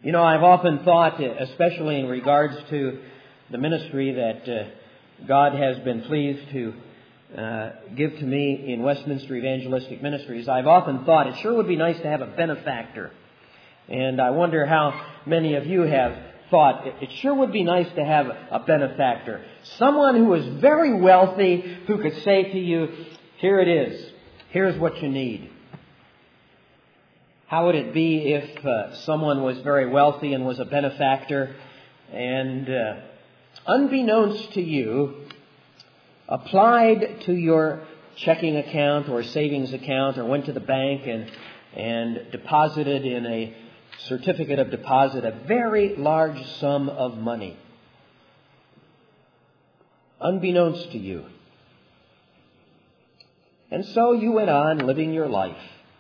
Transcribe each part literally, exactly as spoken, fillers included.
You know, I've often thought, especially in regards to the ministry that uh, God has been pleased to uh, give to me in Westminster Evangelistic Ministries, I've often thought it sure would be nice to have a benefactor. And I wonder how many of you have thought it sure would be nice to have a benefactor. Someone who is very wealthy, who could say to you, here it is. Here's what you need. How would it be if uh, someone was very wealthy and was a benefactor and, uh, unbeknownst to you, applied to your checking account or savings account or went to the bank and, and deposited in a certificate of deposit a very large sum of money, unbeknownst to you. And so you went on living your life.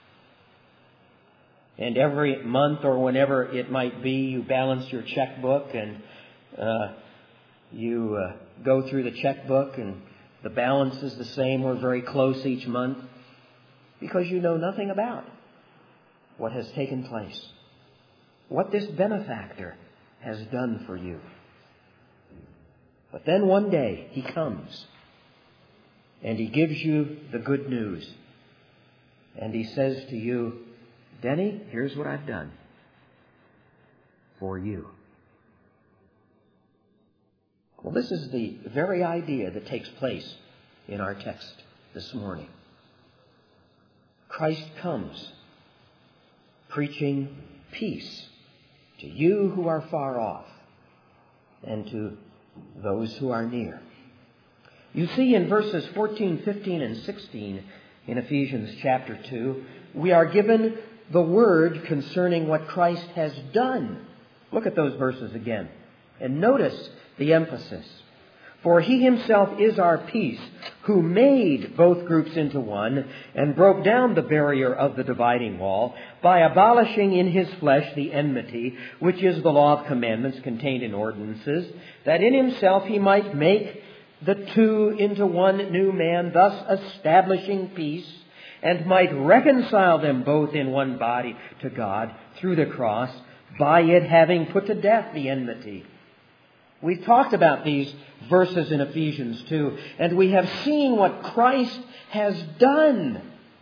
And every month or whenever it might be, you balance your checkbook and uh, you uh, go through the checkbook and the balance is the same or very close each month because you know nothing about what has taken place, what this benefactor has done for you. But then one day he comes and he gives you the good news. And he says to you, Denny, here's what I've done for you. Well, this is the very idea that takes place in our text this morning. Christ comes preaching peace to you who are far off and to those who are near. You see in verses fourteen, fifteen, and sixteen in Ephesians chapter two, we are given the word concerning what Christ has done. Look at those verses again and notice the emphasis. For he himself is our peace, who made both groups into one and broke down the barrier of the dividing wall by abolishing in his flesh the enmity, which is the law of commandments contained in ordinances, that in himself he might make the two into one new man, thus establishing peace, and might reconcile them both in one body to God through the cross, by it having put to death the enmity. We've talked about these verses in Ephesians two, and we have seen what Christ has done.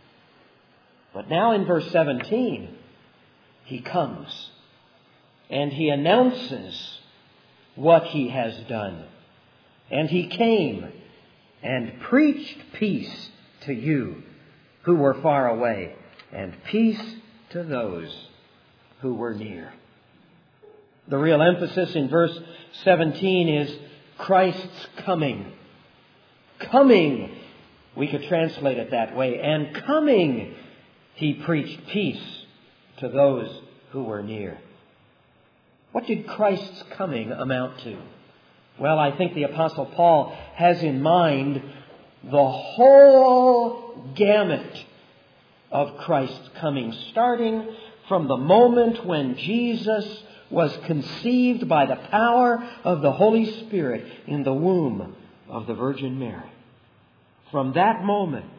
But now in verse seventeen, he comes and he announces what he has done. And he came and preached peace to you who were far away, and peace to those who were near. The real emphasis in verse seventeen is Christ's coming. Coming, we could translate it that way. And coming, he preached peace to those who were near. What did Christ's coming amount to? Well, I think the Apostle Paul has in mind the whole gamut of Christ's coming, starting from the moment when Jesus was conceived by the power of the Holy Spirit in the womb of the Virgin Mary. From that moment,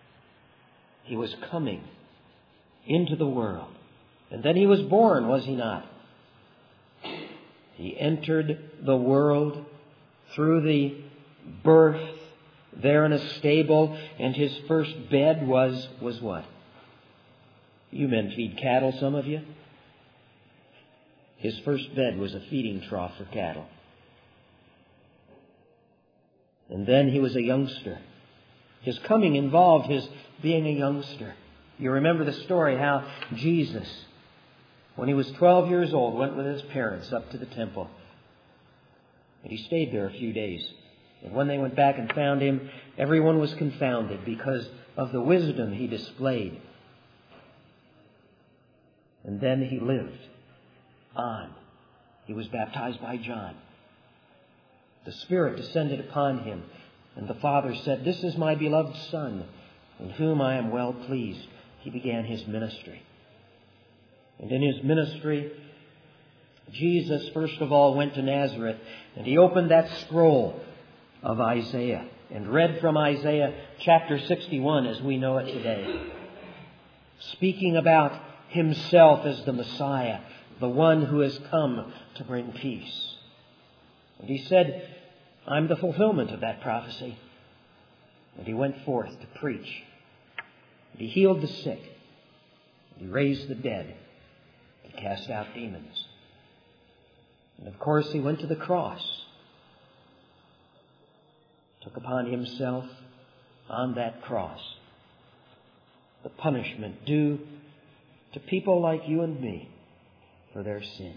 he was coming into the world. And then he was born, was he not? He entered the world through the birth there in a stable, and his first bed was, was what? You men feed cattle, some of you. His first bed was a feeding trough for cattle. And then he was a youngster. His coming involved his being a youngster. You remember the story how Jesus, when he was twelve years old, went with his parents up to the temple. And he stayed there a few days. And when they went back and found him, everyone was confounded because of the wisdom he displayed. And then he lived on. He was baptized by John. The Spirit descended upon him, and the Father said, "This is my beloved Son, in whom I am well pleased." He began his ministry. And in his ministry, Jesus, first of all, went to Nazareth, and he opened that scroll of Isaiah and read from Isaiah chapter sixty-one as we know it today, speaking about himself as the Messiah, the one who has come to bring peace. And he said, I'm the fulfillment of that prophecy. And he went forth to preach. And he healed the sick. And he raised the dead. And cast out demons. And of course he went to the cross. Took upon himself on that cross the punishment due to people like you and me for their sin.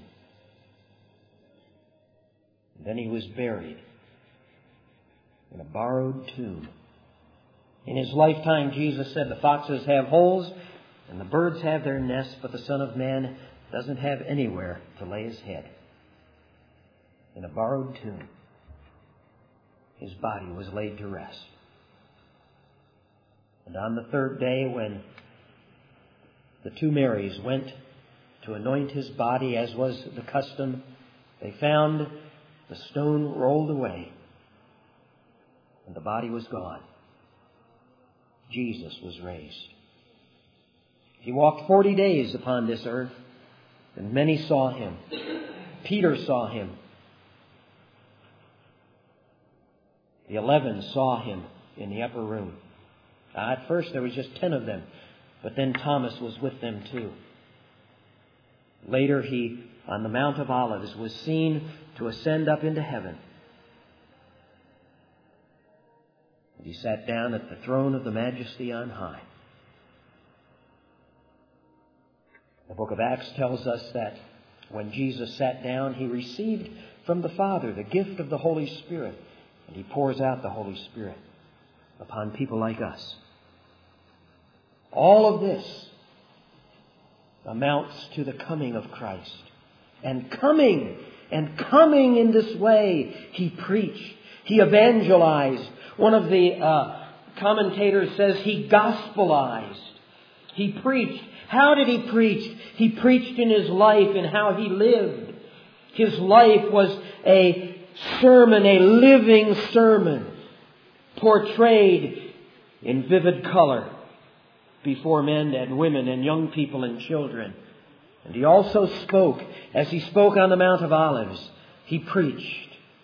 And then he was buried in a borrowed tomb. In his lifetime, Jesus said, the foxes have holes and the birds have their nests, but the Son of Man doesn't have anywhere to lay his head. In a borrowed tomb, his body was laid to rest. And on the third day, when the two Marys went to anoint his body, as was the custom, they found the stone rolled away and the body was gone. Jesus was raised. He walked forty days upon this earth, and many saw him. Peter saw him. The eleven saw him in the upper room. Uh, at first there was just ten of them, but then Thomas was with them too. Later he, on the Mount of Olives, was seen to ascend up into heaven. And he sat down at the throne of the Majesty on high. The book of Acts tells us that when Jesus sat down, he received from the Father the gift of the Holy Spirit, and he pours out the Holy Spirit upon people like us. All of this amounts to the coming of Christ. And coming, and coming in this way, he preached, he evangelized. One of the uh, commentators says he gospelized. He preached. How did he preach? He preached in his life and how he lived. His life was a sermon, a living sermon, portrayed in vivid color before men and women and young people and children. And he also spoke, as he spoke on the Mount of Olives, he preached.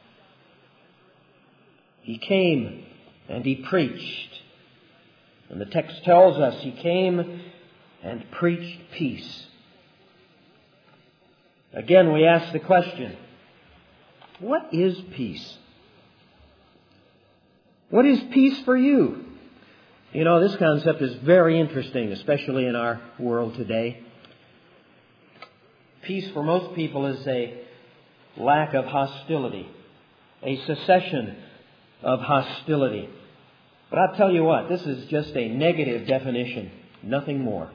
He came and he preached. And the text tells us he came and preached peace. Again, we ask the question, what is peace? What is peace for you? You know, this concept is very interesting, especially in our world today. Peace for most people is a lack of hostility, a cessation of hostility. But I'll tell you what, this is just a negative definition, nothing more.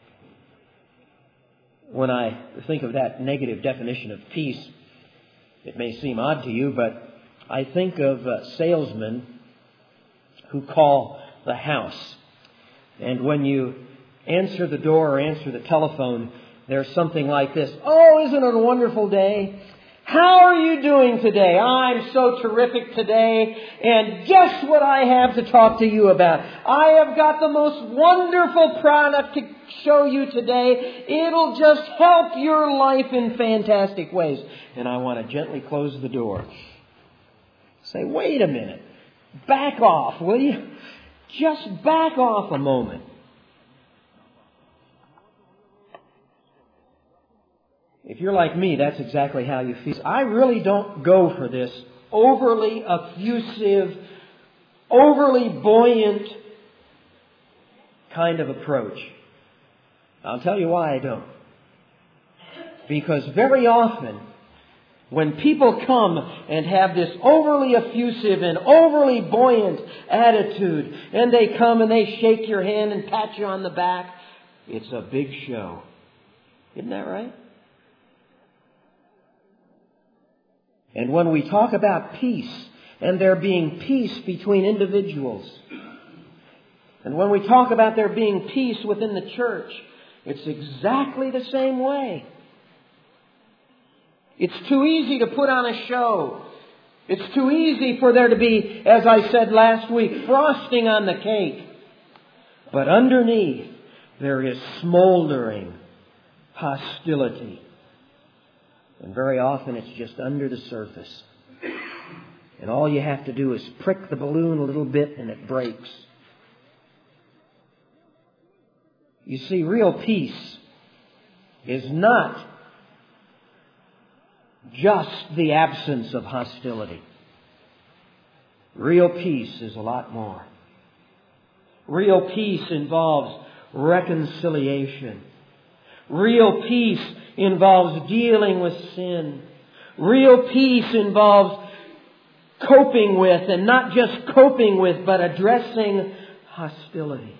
When I think of that negative definition of peace, it may seem odd to you, but I think of uh, salesmen who call the house. And when you answer the door or answer the telephone, there's something like this. Oh, isn't it a wonderful day? How are you doing today? I'm so terrific today. And guess what I have to talk to you about? I have got the most wonderful product to show you today. It'll just help your life in fantastic ways. And I want to gently close the door. Say, wait a minute. Back off, will you? Just back off a moment. If you're like me, that's exactly how you feel. I really don't go for this overly effusive, overly buoyant kind of approach. I'll tell you why I don't. Because very often, when people come and have this overly effusive and overly buoyant attitude, and they come and they shake your hand and pat you on the back, it's a big show. Isn't that right? And when we talk about peace, and there being peace between individuals, and when we talk about there being peace within the church, it's exactly the same way. It's too easy to put on a show. It's too easy for there to be, as I said last week, frosting on the cake. But underneath, there is smoldering hostility And very often it's just under the surface. And all you have to do is prick the balloon a little bit and it breaks. You see, real peace is not just the absence of hostility. Real peace is a lot more. Real peace involves reconciliation. Real peace involves dealing with sin. Real peace involves coping with, and not just coping with, but addressing hostility.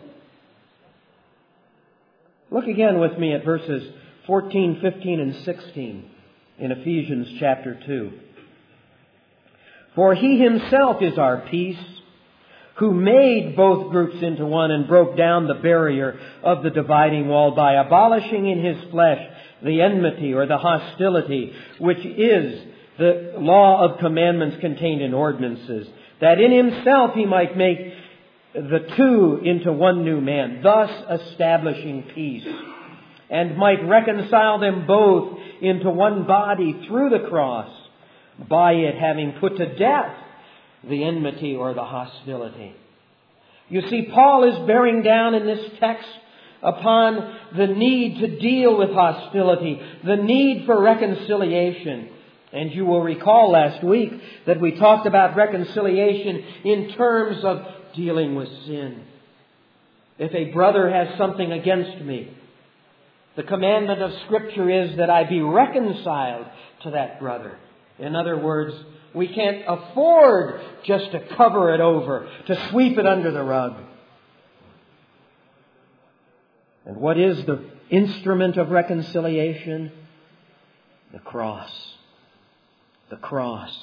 Look again with me at verses fourteen, fifteen, and sixteen in Ephesians chapter two. For He Himself is our peace, who made both groups into one and broke down the barrier of the dividing wall by abolishing in His flesh the enmity or the hostility, which is the law of commandments contained in ordinances, that in Himself He might make the two into one new man, thus establishing peace, and might reconcile them both into one body through the cross, by it having put to death the enmity or the hostility. You see, Paul is bearing down in this text upon the need to deal with hostility, the need for reconciliation. And you will recall last week that we talked about reconciliation in terms of dealing with sin. If a brother has something against me, the commandment of Scripture is that I be reconciled to that brother. In other words, we can't afford just to cover it over, to sweep it under the rug. And what is the instrument of reconciliation? The cross. The cross.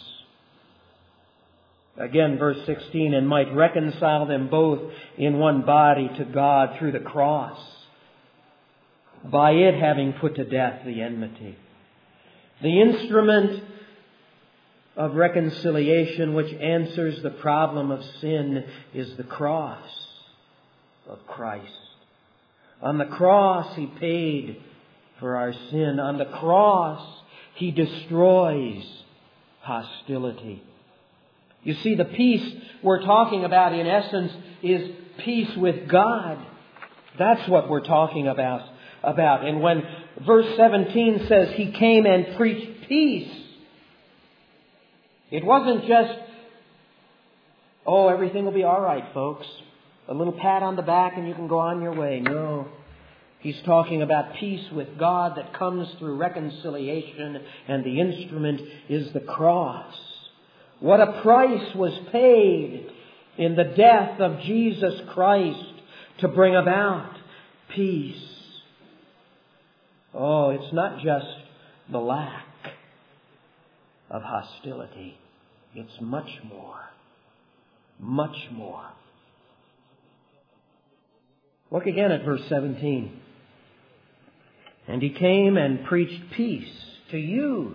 Again, verse sixteen, and might reconcile them both in one body to God through the cross, by it having put to death the enmity. The instrument of reconciliation which answers the problem of sin is the cross of Christ. On the cross He paid for our sin. On the cross He destroys hostility. You see, the peace we're talking about in essence is peace with God. That's what we're talking about. about. And when verse seventeen says He came and preached peace, it wasn't just, oh, everything will be all right, folks. A little pat on the back and you can go on your way. No. He's talking about peace with God that comes through reconciliation, and the instrument is the cross. What a price was paid in the death of Jesus Christ to bring about peace. Oh, it's not just the lack of hostility. It's much more. Much more. Look again at verse seventeen. And He came and preached peace to you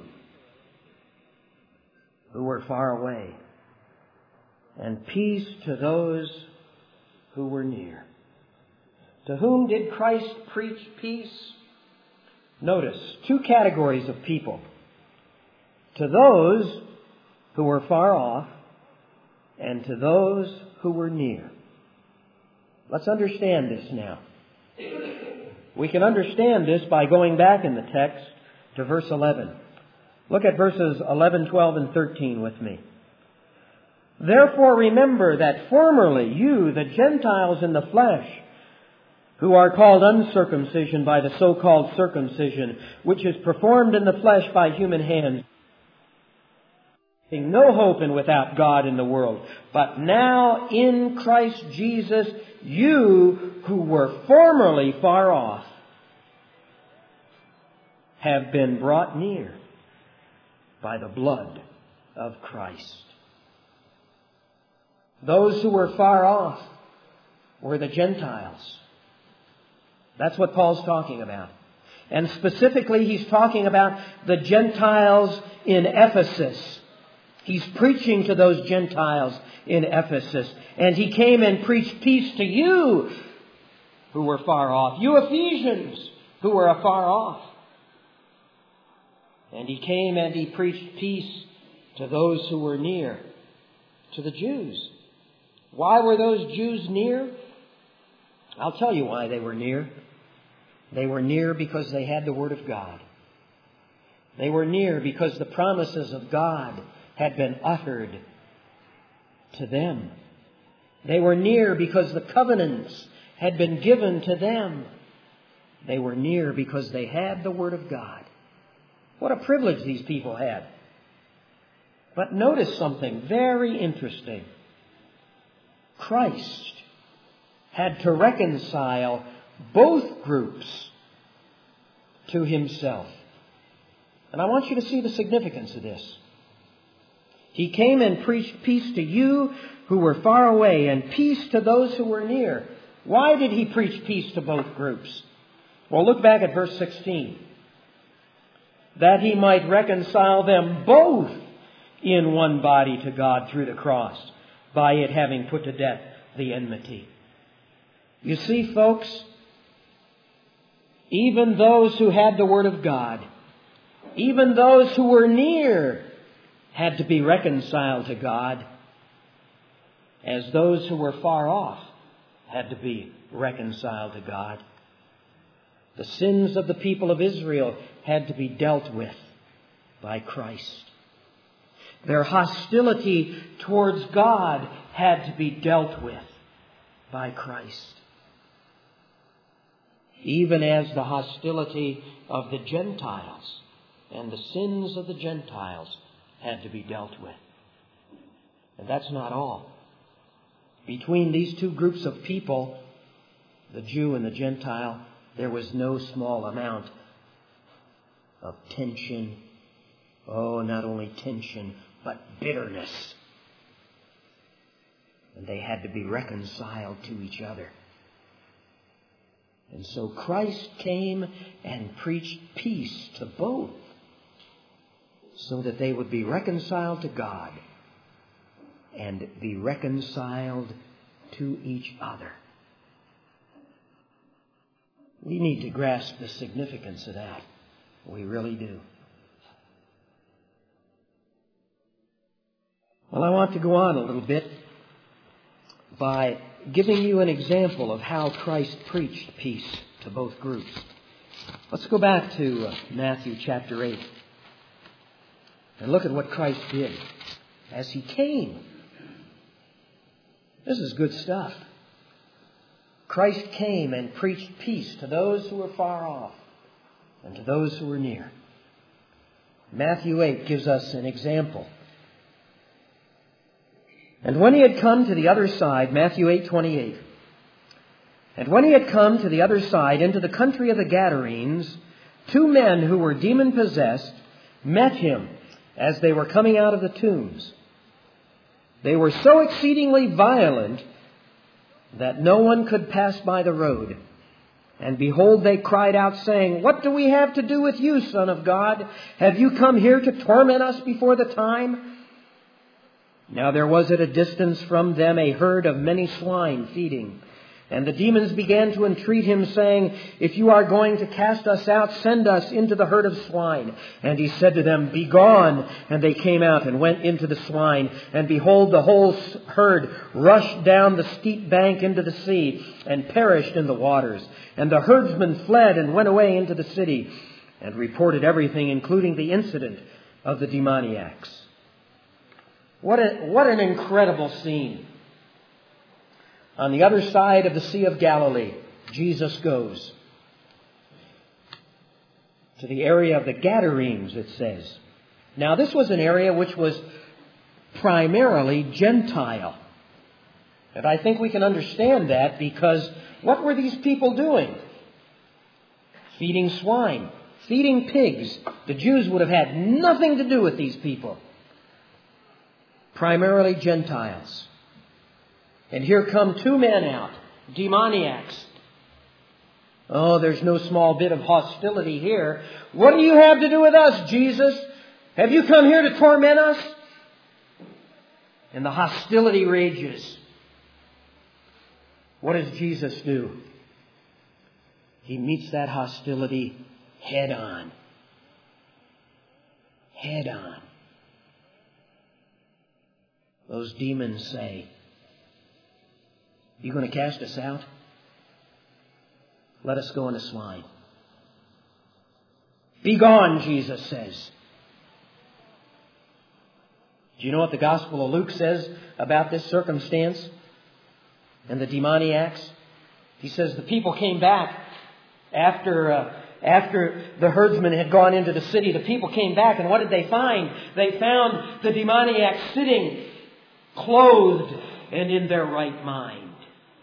who were far away, and peace to those who were near. To whom did Christ preach peace? Notice, two categories of people. To those who were far off, and to those who were near. Let's understand this now. We can understand this by going back in the text to verse eleven. Look at verses eleven, twelve, and thirteen with me. Therefore remember that formerly you, the Gentiles in the flesh, who are called uncircumcision by the so-called circumcision, which is performed in the flesh by human hands, having no hope and without God in the world. But now in Christ Jesus, you who were formerly far off have been brought near by the blood of Christ. Those who were far off were the Gentiles. That's what Paul's talking about. And specifically, he's talking about the Gentiles in Ephesus. He's preaching to those Gentiles in Ephesus. And he came and preached peace to you who were far off. You Ephesians who were afar off. And he came and he preached peace to those who were near, to the Jews. Why were those Jews near? I'll tell you why they were near. They were near because they had the Word of God. They were near because the promises of God had been uttered to them. They were near because the covenants had been given to them. They were near because they had the Word of God. What a privilege these people had. But notice something very interesting. Christ had to reconcile both groups to himself. And I want you to see the significance of this. He came and preached peace to you who were far away and peace to those who were near. Why did he preach peace to both groups? Well, look back at verse sixteen. That he might reconcile them both in one body to God through the cross, by it having put to death the enmity. You see, folks, even those who had the Word of God, even those who were near, had to be reconciled to God, as those who were far off had to be reconciled to God. The sins of the people of Israel had to be dealt with by Christ. Their hostility towards God had to be dealt with by Christ. Even as the hostility of the Gentiles and the sins of the Gentiles had to be dealt with. And that's not all. Between these two groups of people, the Jew and the Gentile, there was no small amount of tension. Oh, not only tension, but bitterness. And they had to be reconciled to each other. And so Christ came and preached peace to both, so that they would be reconciled to God and be reconciled to each other. We need to grasp the significance of that. We really do. Well, I want to go on a little bit by giving you an example of how Christ preached peace to both groups. Let's go back to uh, Matthew chapter eight and look at what Christ did as he came. This is good stuff. Christ came and preached peace to those who were far off and to those who were near. Matthew eight gives us an example. And when he had come to the other side, Matthew eight twenty-eight, and when he had come to the other side into the country of the Gadarenes, two men who were demon-possessed met him as they were coming out of the tombs. They were so exceedingly violent that no one could pass by the road. And behold, they cried out, saying, "What do we have to do with you, Son of God? Have you come here to torment us before the time?" Now there was at a distance from them a herd of many swine feeding. And the demons began to entreat him, saying, "If you are going to cast us out, send us into the herd of swine." And he said to them, "Begone." And they came out and went into the swine. And behold, the whole herd rushed down the steep bank into the sea and perished in the waters. And the herdsmen fled and went away into the city and reported everything, including the incident of the demoniacs. What a, what an incredible scene. On the other side of the Sea of Galilee, Jesus goes to the area of the Gadarenes, it says. Now, this was an area which was primarily Gentile. And I think we can understand that because what were these people doing? Feeding swine, feeding pigs. The Jews would have had nothing to do with these people. Primarily Gentiles. And here come two men out, demoniacs. Oh, there's no small bit of hostility here. What do you have to do with us, Jesus? Have you come here to torment us? And the hostility rages. What does Jesus do? He meets that hostility head on. head on. Those demons say, "You going to cast us out? Let us go into swine." "Be gone," Jesus says. Do you know what the Gospel of Luke says about this circumstance and the demoniacs? He says the people came back after uh, after the herdsmen had gone into the city. The people came back, and what did they find? They found the demoniacs sitting clothed and in their right mind.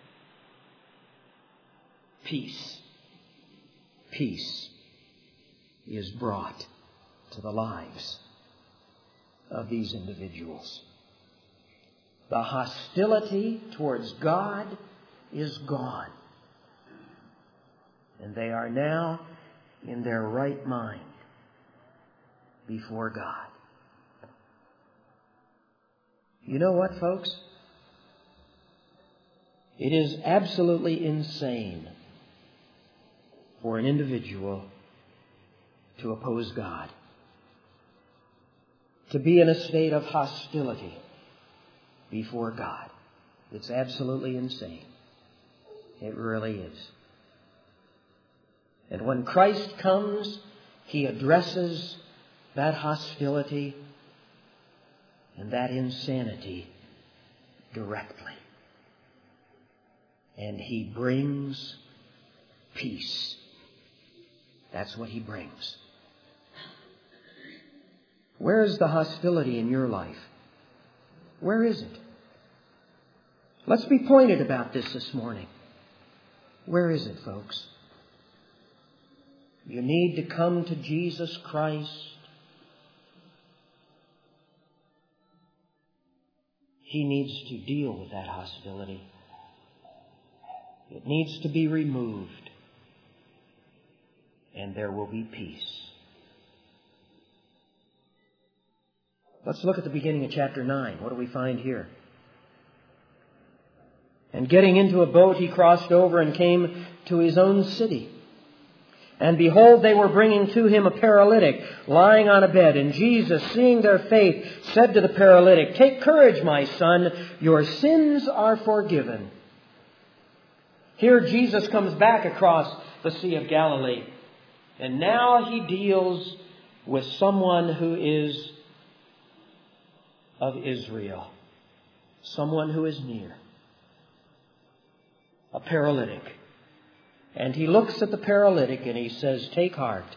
Peace. Peace is brought to the lives of these individuals. The hostility towards God is gone. And they are now in their right mind before God. You know what, folks? It is absolutely insane for an individual to oppose God, to be in a state of hostility before God. It's absolutely insane. It really is. And when Christ comes, He addresses that hostility and that insanity directly. And He brings peace. That's what He brings. Where is the hostility in your life? Where is it? Let's be pointed about this this morning. Where is it, folks? You need to come to Jesus Christ. He needs to deal with that hostility. It needs to be removed. And there will be peace. Let's look at the beginning of chapter nine. What do we find here? "And getting into a boat, he crossed over and came to his own city. And behold, they were bringing to him a paralytic, lying on a bed. And Jesus, seeing their faith, said to the paralytic, 'Take courage, my son, your sins are forgiven.'" Here Jesus comes back across the Sea of Galilee. And now He deals with someone who is of Israel. Someone who is near. A paralytic. And He looks at the paralytic and He says, "Take heart.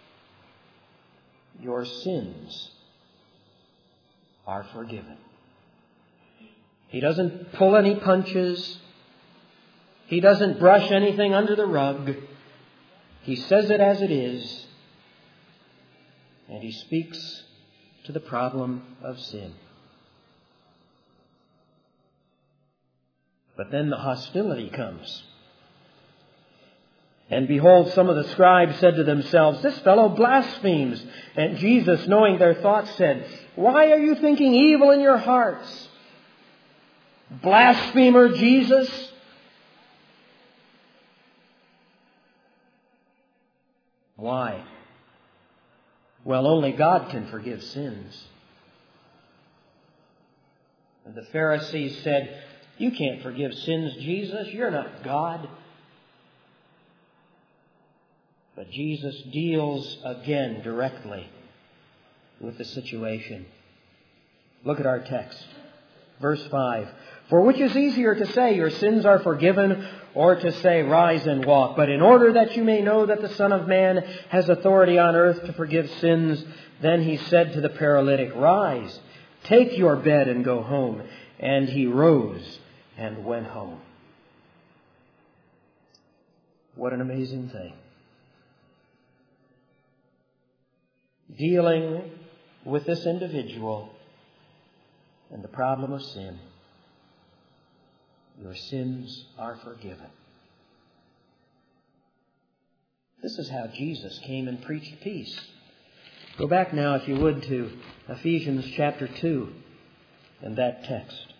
Your sins are forgiven." He doesn't pull any punches. He doesn't brush anything under the rug. He says it as it is. And He speaks to the problem of sin. But then the hostility comes. "And behold, some of the scribes said to themselves, 'This fellow blasphemes.' And Jesus, knowing their thoughts, said, 'Why are you thinking evil in your hearts? Blasphemer Jesus! Why? Well, only God can forgive sins.' And the Pharisees said, 'You can't forgive sins, Jesus. You're not God.' But Jesus deals again directly with the situation. Look at our text. Verse five. "For which is easier to say, 'Your sins are forgiven,' or to say, 'Rise and walk'? But in order that you may know that the Son of Man has authority on earth to forgive sins," then He said to the paralytic, "Rise, take your bed and go home." And he rose and went home. What an amazing thing. Dealing with this individual and the problem of sin. Your sins are forgiven. This is how Jesus came and preached peace. Go back now, if you would, to Ephesians chapter two and that text.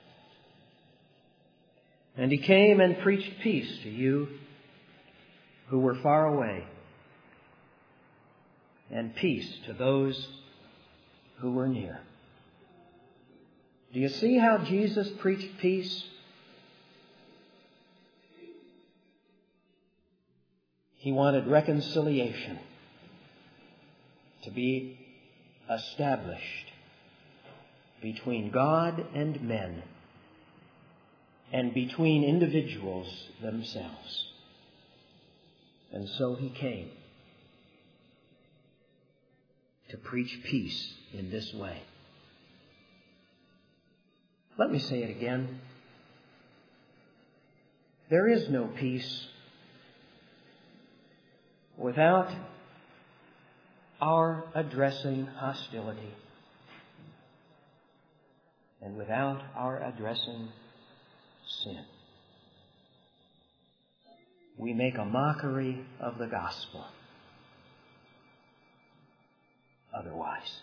"And He came and preached peace to you who were far away, and peace to those who were near. Do you see how Jesus preached peace? He wanted reconciliation to be established between God and men and between individuals themselves. And so he came to preach peace in this way. Let me say it again. There is no peace without our addressing hostility and without our addressing sin. We make a mockery of the gospel otherwise.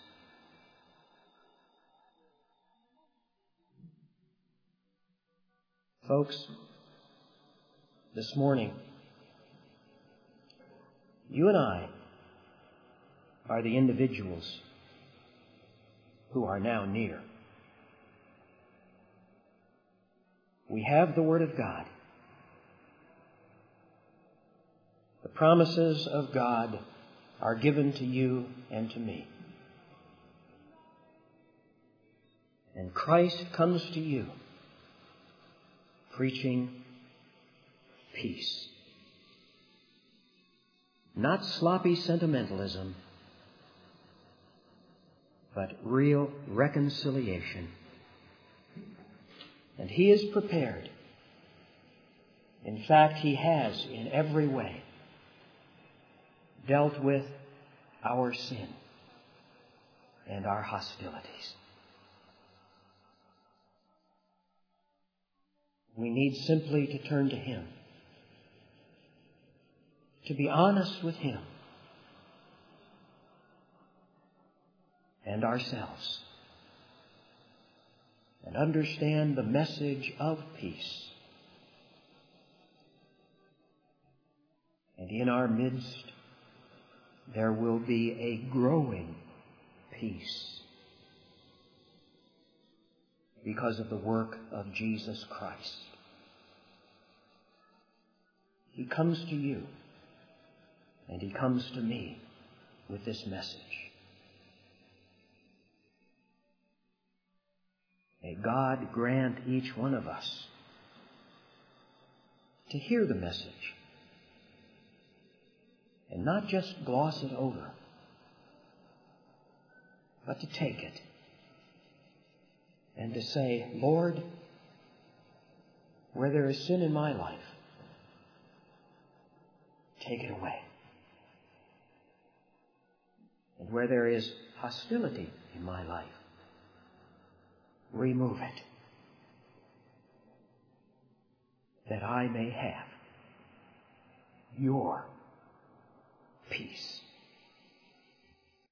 Folks, this morning, you and I are the individuals who are now near. We have the Word of God. The promises of God are given to you and to me. And Christ comes to you preaching peace. Not sloppy sentimentalism, but real reconciliation. And He is prepared. In fact, He has in every way dealt with our sin and our hostilities. We need simply to turn to Him, to be honest with Him and ourselves, and understand the message of peace. And in our midst, there will be a growing peace because of the work of Jesus Christ. He comes to you and He comes to me with this message. May God grant each one of us to hear the message and not just gloss it over, but to take it and to say, Lord, where there is sin in my life, take it away. And where there is hostility in my life, remove it, that I may have your peace.